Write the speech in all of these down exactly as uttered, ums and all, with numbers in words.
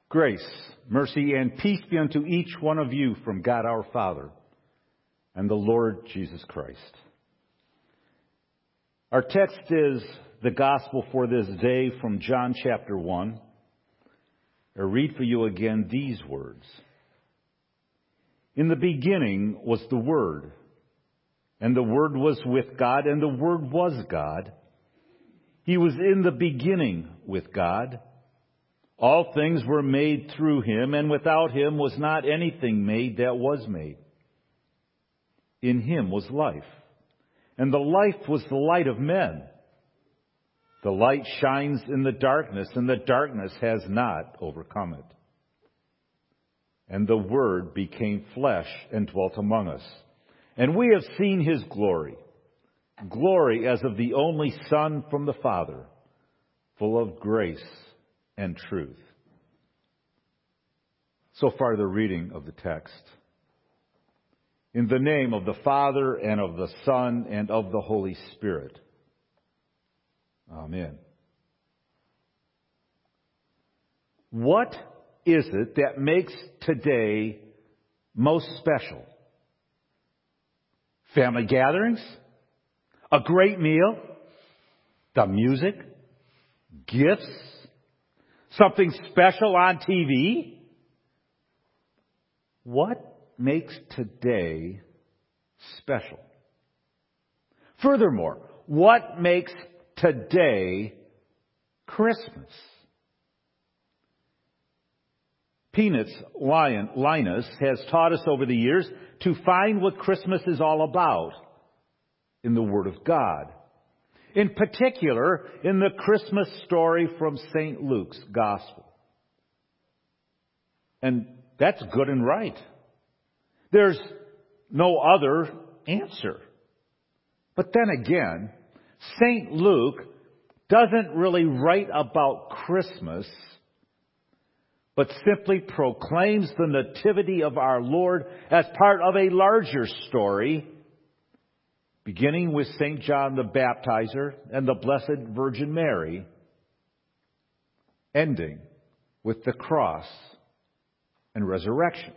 Grace, mercy, and peace be unto each one of you from God our Father and the Lord Jesus Christ. Our text is the gospel for this day from John chapter one. I read for you again these words. In the beginning was the Word, and the Word was with God, and the Word was God. He was in the beginning with God. All things were made through him, and without him was not anything made that was made. In him was life, and the life was the light of men. The light shines in the darkness, and the darkness has not overcome it. And the Word became flesh and dwelt among us. And we have seen his glory, glory as of the only Son from the Father, full of grace and truth. So far, the reading of the text. In the name of the Father, and of the Son, and of the Holy Spirit. Amen. What is it that makes today most special? Family gatherings? A great meal? The music? Gifts? Something special on T V? What makes today special? Furthermore, what makes today Christmas? Peanuts Lion, Linus has taught us over the years to find what Christmas is all about in the Word of God. In particular, in the Christmas story from Saint Luke's Gospel. And that's good and right. There's no other answer. But then again, Saint Luke doesn't really write about Christmas, but simply proclaims the nativity of our Lord as part of a larger story, beginning with Saint John the Baptizer and the Blessed Virgin Mary, ending with the cross and resurrection.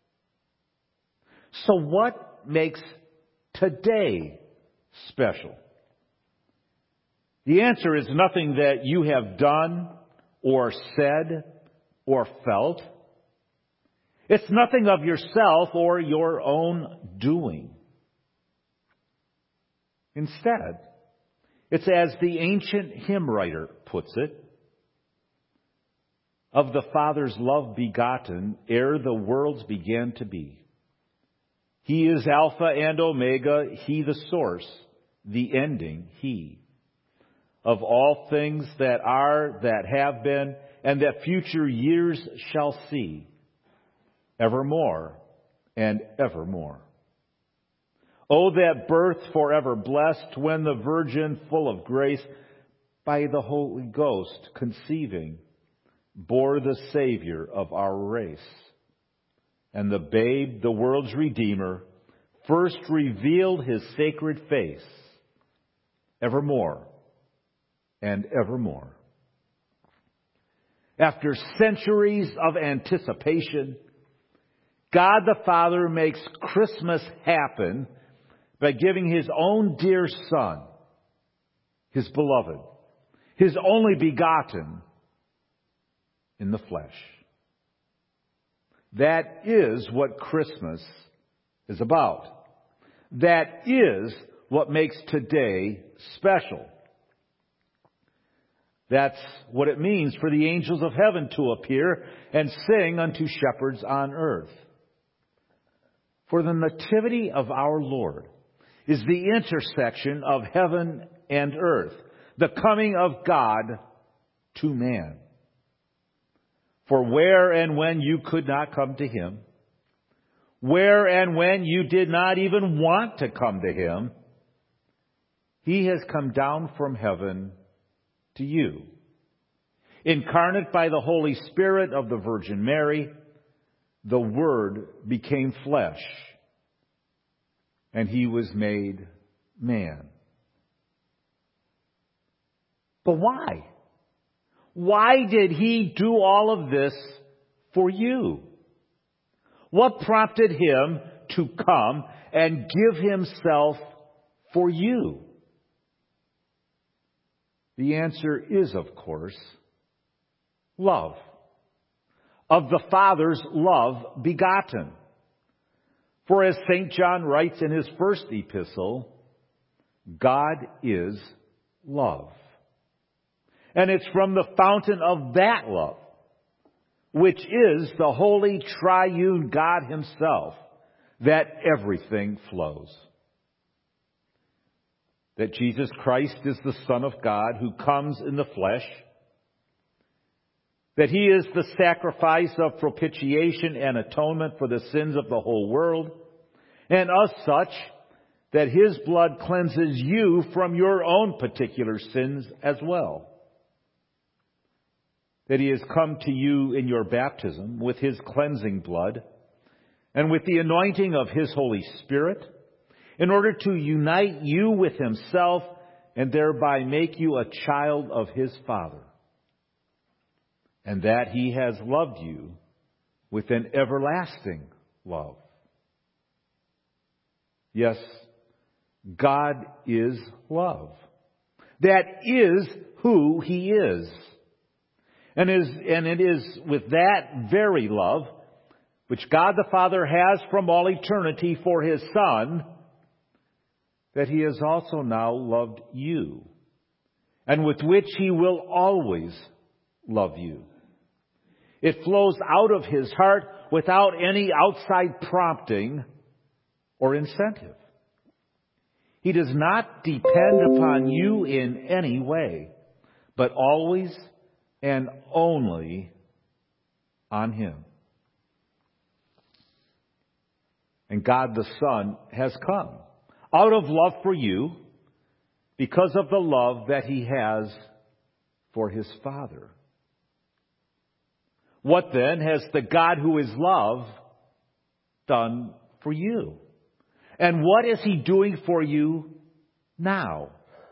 So what makes today special? The answer is nothing that you have done or said or felt. It's nothing of yourself or your own doing. Instead, it's as the ancient hymn writer puts it, of the Father's love begotten ere the worlds began to be. He is Alpha and Omega, He the source, the ending, He. Of all things that are, that have been, and that future years shall see, evermore and evermore. Oh, that birth forever blessed, when the Virgin full of grace, by the Holy Ghost conceiving, bore the Savior of our race. And the babe, the world's Redeemer, first revealed His sacred face, evermore and evermore. After centuries of anticipation, God the Father makes Christmas happen by giving His own dear Son, His beloved, His only begotten, in the flesh. That is what Christmas is about. That is what makes today special. That's what it means for the angels of heaven to appear and sing unto shepherds on earth. For the nativity of our Lord is the intersection of heaven and earth, the coming of God to man. For where and when you could not come to Him, where and when you did not even want to come to Him, He has come down from heaven to you. Incarnate by the Holy Spirit of the Virgin Mary, the Word became flesh, and He was made man. But why? Why did He do all of this for you? What prompted him to come and give himself for you? The answer is, of course, love. Of the Father's love begotten. For as Saint John writes in his first epistle, God is love. And it's from the fountain of that love, which is the holy triune God himself, that everything flows. That Jesus Christ is the Son of God who comes in the flesh, that he is the sacrifice of propitiation and atonement for the sins of the whole world, and as such, that his blood cleanses you from your own particular sins as well. That he has come to you in your baptism with his cleansing blood and with the anointing of his Holy Spirit in order to unite you with himself and thereby make you a child of his Father. And that he has loved you with an everlasting love. Yes, God is love. That is who he is. And, is, and it is with that very love, which God the Father has from all eternity for his Son, that he has also now loved you, and with which he will always love you. It flows out of his heart without any outside prompting or incentive. He does not depend upon you in any way, but always and only on him. And God the Son has come out of love for you because of the love that he has for his Father. What then has the God who is love done for you? And what is he doing for you now?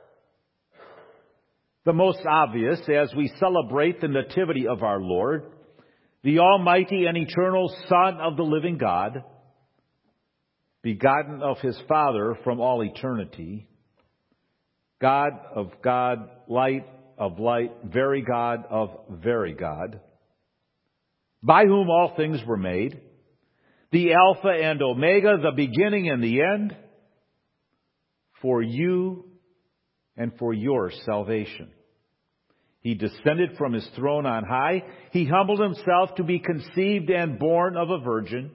The most obvious, as we celebrate the nativity of our Lord, the almighty and eternal Son of the living God, begotten of his Father from all eternity, God of God, light of light, very God of very God, by whom all things were made, the Alpha and Omega, the beginning and the end, for you and for your salvation. He descended from his throne on high. He humbled himself to be conceived and born of a virgin.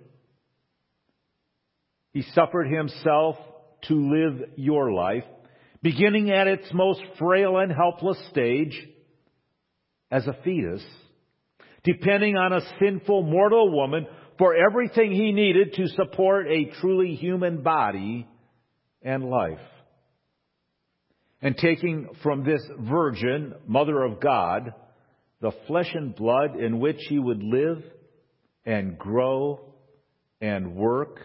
He suffered himself to live your life, beginning at its most frail and helpless stage as a fetus, depending on a sinful mortal woman for everything he needed to support a truly human body and life. And taking from this virgin, Mother of God, the flesh and blood in which he would live and grow and work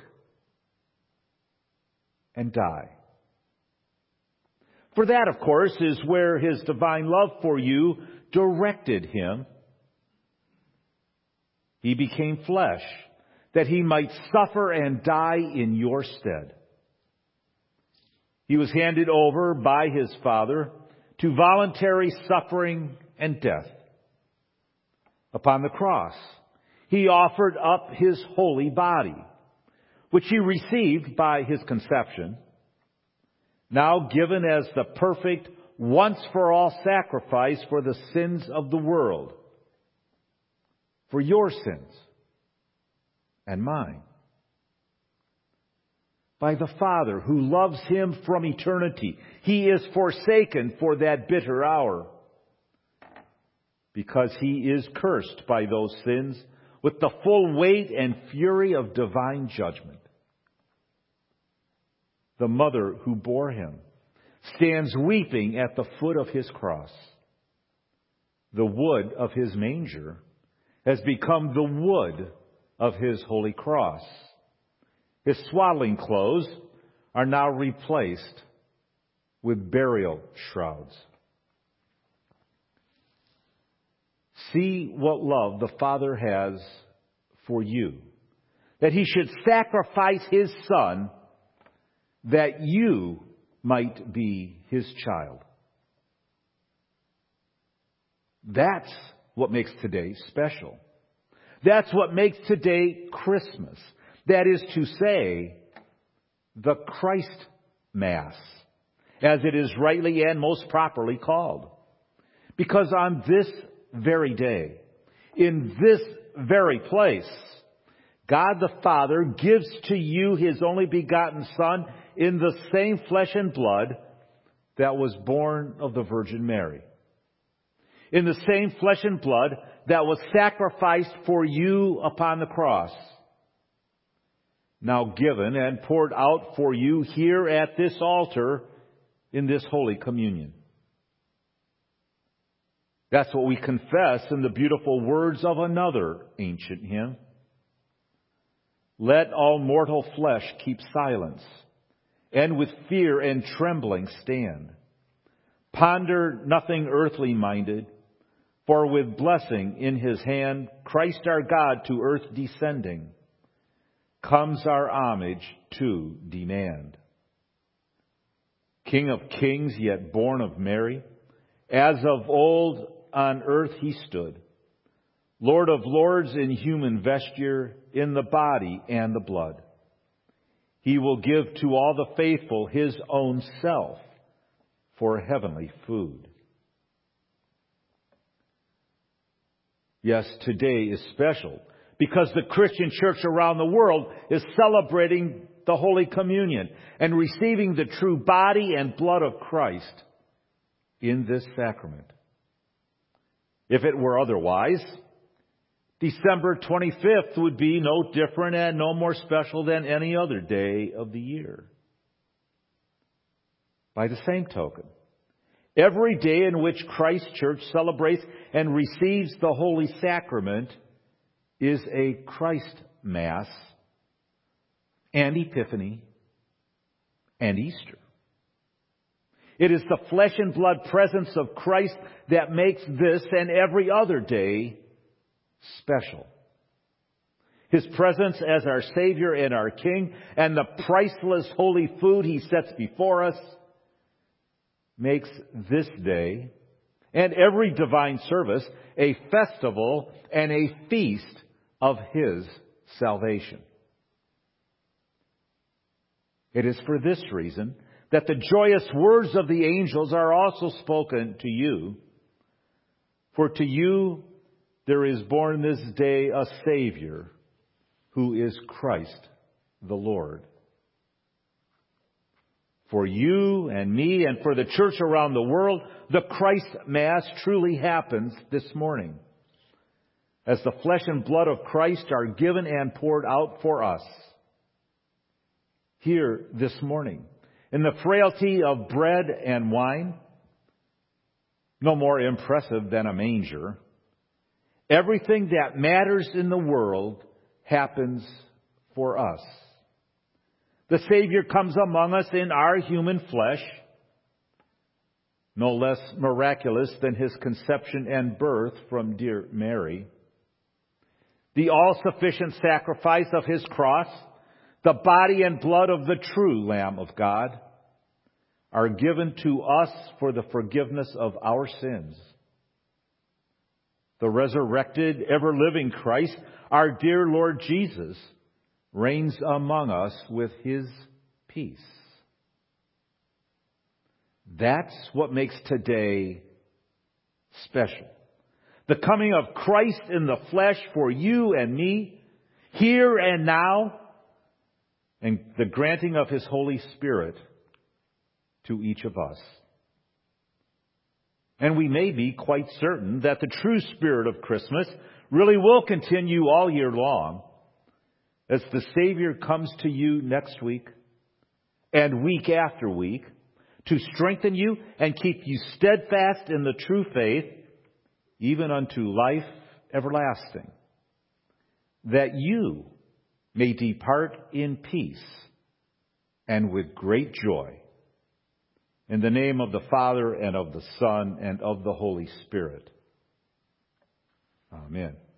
and die. For that, of course, is where his divine love for you directed him. He became flesh, that he might suffer and die in your stead. He was handed over by his Father to voluntary suffering and death. Upon the cross, he offered up his holy body, which he received by his conception, now given as the perfect once-for-all sacrifice for the sins of the world, for your sins and mine. By the Father who loves him from eternity, he is forsaken for that bitter hour, because he is cursed by those sins with the full weight and fury of divine judgment. The mother who bore him stands weeping at the foot of his cross. The wood of his manger has become the wood of his holy cross. His swaddling clothes are now replaced with burial shrouds. See what love the Father has for you, that he should sacrifice his son that you might be his child. That's what makes today special. That's what makes today Christmas. That is to say, the Christ Mass, as it is rightly and most properly called. Because on this very day, in this very place, God the Father gives to you his only begotten Son in the same flesh and blood that was born of the Virgin Mary. In the same flesh and blood that was sacrificed for you upon the cross. Now given and poured out for you here at this altar in this Holy Communion. That's what we confess in the beautiful words of another ancient hymn. Let all mortal flesh keep silence, and with fear and trembling stand. Ponder nothing earthly minded, for with blessing in his hand, Christ our God to earth descending, comes our homage to demand. King of kings, yet born of Mary, as of old on earth he stood, Lord of lords in human vesture, in the body and the blood. He will give to all the faithful his own self for heavenly food. Yes, today is special because the Christian church around the world is celebrating the Holy Communion and receiving the true body and blood of Christ in this sacrament. If it were otherwise, December twenty-fifth would be no different and no more special than any other day of the year. By the same token, every day in which Christ Church celebrates and receives the Holy Sacrament is a Christ Mass and Epiphany and Easter. It is the flesh and blood presence of Christ that makes this and every other day special. His presence as our Savior and our King and the priceless holy food he sets before us makes this day and every divine service a festival and a feast of his salvation. It is for this reason that the joyous words of the angels are also spoken to you. For to you there is born this day a Savior, who is Christ the Lord. For you and me and for the church around the world, the Christ Mass truly happens this morning, as the flesh and blood of Christ are given and poured out for us. Here this morning, in the frailty of bread and wine, no more impressive than a manger, everything that matters in the world happens for us. The Savior comes among us in our human flesh, no less miraculous than his conception and birth from dear Mary. The all-sufficient sacrifice of his cross, the body and blood of the true Lamb of God, are given to us for the forgiveness of our sins. The resurrected, ever-living Christ, our dear Lord Jesus, reigns among us with his peace. That's what makes today special. The coming of Christ in the flesh for you and me, here and now, and the granting of his Holy Spirit to each of us. And we may be quite certain that the true spirit of Christmas really will continue all year long, as the Savior comes to you next week and week after week to strengthen you and keep you steadfast in the true faith, even unto life everlasting, that you may depart in peace and with great joy. In the name of the Father and of the Son and of the Holy Spirit. Amen.